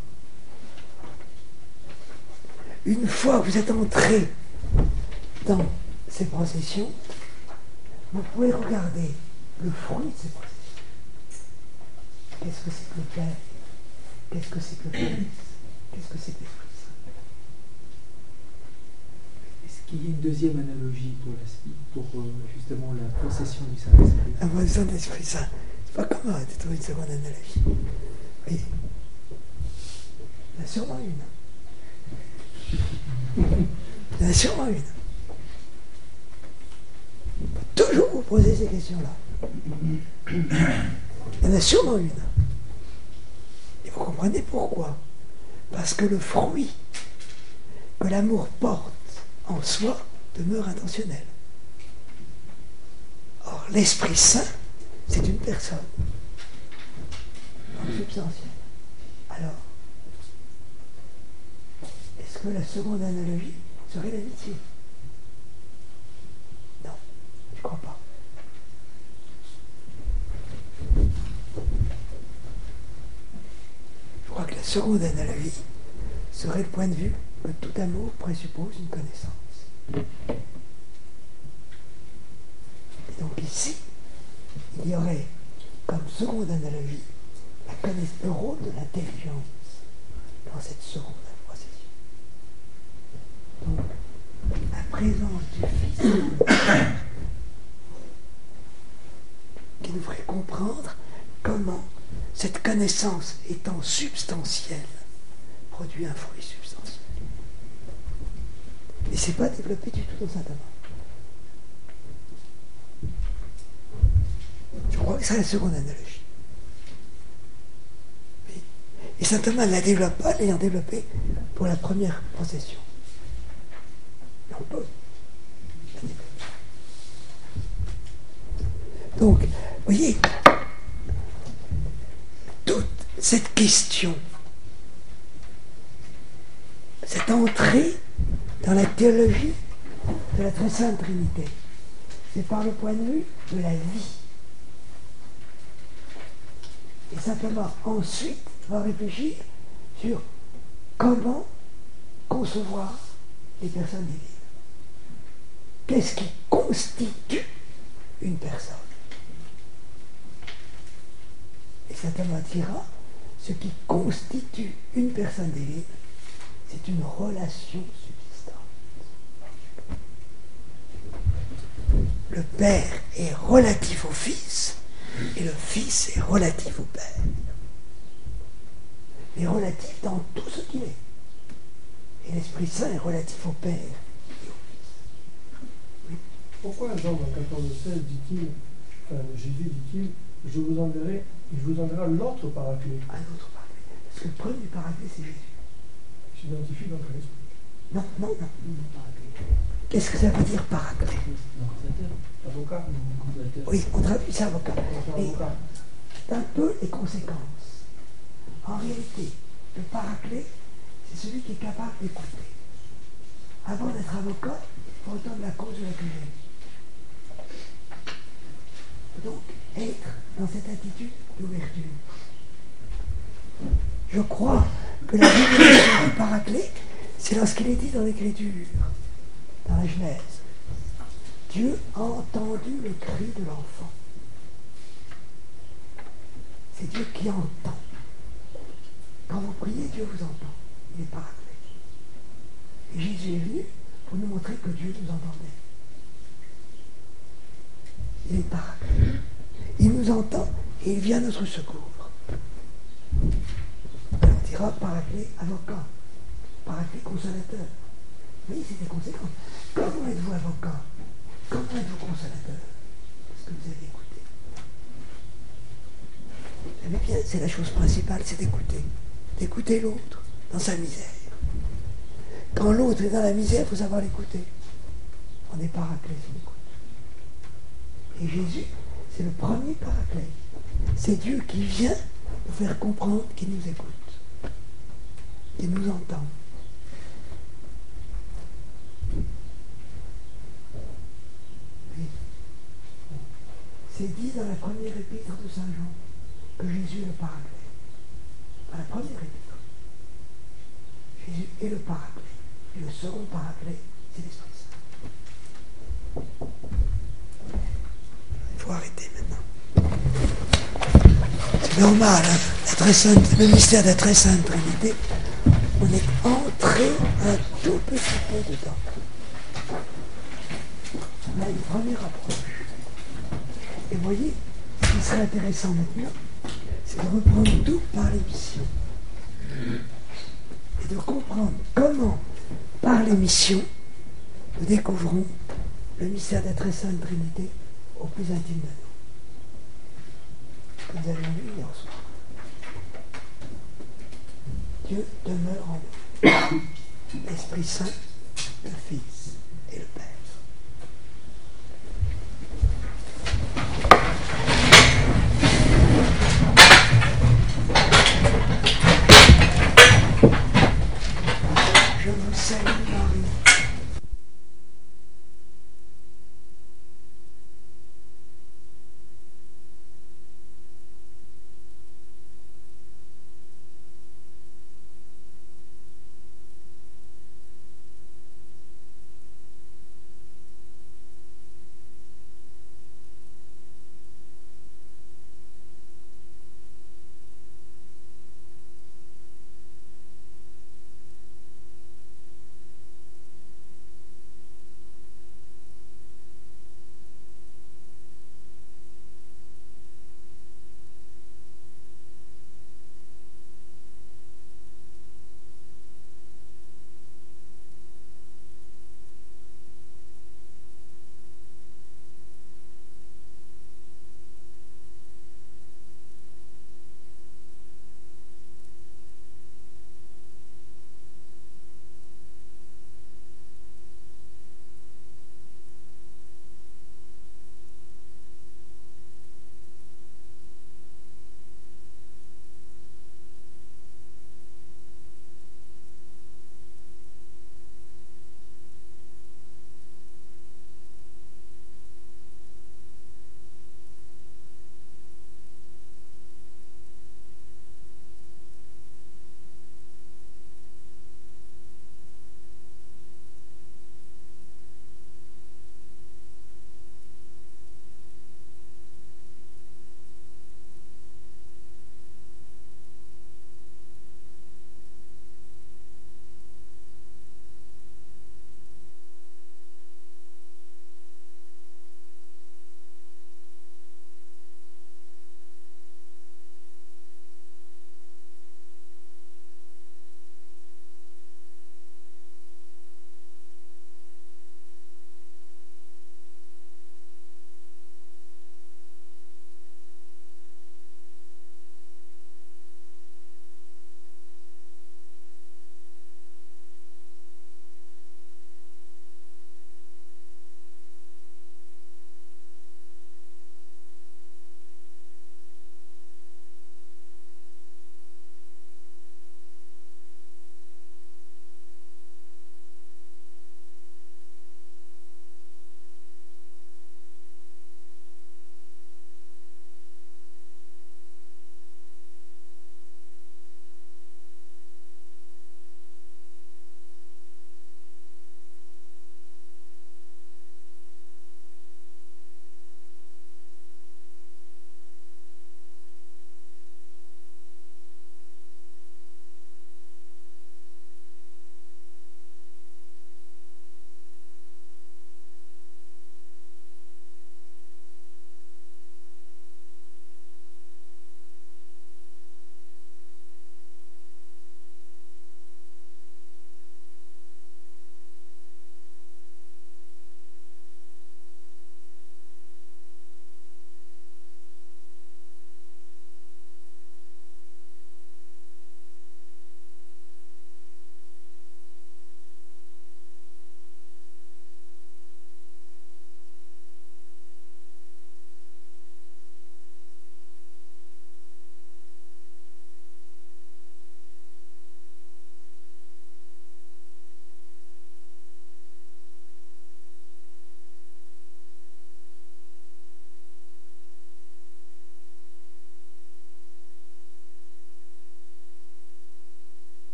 B: Une fois que vous êtes entré dans ces processions, vous pouvez regarder le fruit de ces processions. Qu'est-ce que c'est que le Père? Qu'est-ce que c'est que le Fils? Qu'est-ce que c'est que l'Esprit Saint?
C: Est-ce qu'il y a une deuxième analogie pour, la, pour euh, justement la procession du Saint-Esprit?
B: La procession de l'Esprit Saint. C'est pas comment de trouver une seconde analogie. Oui. Il y en a sûrement une. Il y en a sûrement une. Il faut toujours vous poser ces questions-là. Il y en a sûrement une. Et vous comprenez pourquoi? Parce que le fruit que l'amour porte en soi demeure intentionnel. Or, l'Esprit Saint, c'est une personne substantielle. Alors, est-ce que la seconde analogie serait l'amitié? Non, je ne crois pas. Je crois que la seconde analogie serait le point de vue que tout amour présuppose une connaissance. Et donc ici, il y aurait comme seconde analogie la connaissance, le rôle de l'intelligence dans cette seconde procession. Donc, la présence du Fils qui nous ferait comprendre comment cette connaissance étant substantielle produit un fruit substantiel. Et ce n'est pas développé du tout dans Saint Thomas. Je crois que c'est la seconde analogie. Et saint Thomas ne la développe pas, l'ayant développée pour la première procession. Et on peut la développer. Donc, vous voyez, toute cette question, cette entrée dans la théologie de la très sainte Trinité, c'est par le point de vue de la vie. Et simplement ensuite va réfléchir sur comment concevoir les personnes divines. Qu'est-ce qui constitue une personne? Et saint Thomas dira, ce qui constitue une personne divine, c'est une relation subsistante. Le Père est relatif au Fils, et le Fils est relatif au Père. Il est relatif dans tout ce qu'il est. Et l'Esprit Saint est relatif au Père et au Fils. Oui.
D: Pourquoi Jean dans quatorze seize dit-il, enfin Jésus dit-il, je vous enverrai, il vous enverra l'autre paraclet.
B: Un autre paraclet. Parce que le premier paraclet, c'est Jésus.
D: Il s'identifie donc à l'Esprit.
B: Non, non, non. Qu'est-ce que ça veut dire paraclet?
D: Avocat.
B: Oui, on traduit ça avocat. Et
D: Avocat.
B: c'est un peu les conséquences. En réalité, le paraclet, c'est celui qui est capable d'écouter. Avant d'être avocat, il faut entendre la cause de l'accusé. Donc, être dans cette attitude d'ouverture. Je crois que la révélation du paraclet, c'est lorsqu'il est dit dans l'Écriture, dans la Genèse, Dieu a entendu le cri de l'enfant. C'est Dieu qui entend. Quand vous priez, Dieu vous entend. Il est paraclet. Et Jésus est venu pour nous montrer que Dieu nous entendait. Il est paraclet. Il nous entend et il vient à notre secours. Alors on dira paraclet avocat, paraclet consolateur. Oui, c'est des conséquences. Comment êtes-vous avocat? Comment êtes-vous consolateur? Parce que vous avez écouté. Vous savez bien, c'est la chose principale, c'est d'écouter. D'écouter l'autre dans sa misère. Quand l'autre est dans la misère, il faut savoir l'écouter. On est paraclet sur l'écoute. Et Jésus, c'est le premier paraclet. C'est Dieu qui vient nous faire comprendre qu'il nous écoute. Qu'il nous entend. C'est dit dans la première épître de Saint Jean que Jésus est le paraclet. Dans la première épître. Jésus est le paraclet. Et le second paraclet, c'est l'Esprit Saint. Il faut arrêter maintenant. C'est normal, hein, la très sainte, le mystère de la très sainte Trinité, on est entré un tout petit peu dedans. On a une première approche. Et vous voyez, ce qui serait intéressant maintenant, c'est de reprendre tout par l'émission. Et de comprendre comment, par l'émission, nous découvrons le mystère de la très sainte Trinité au plus intime de nous. Nous avions lu hier soir. Dieu demeure en nous. L'Esprit Saint, le Fils.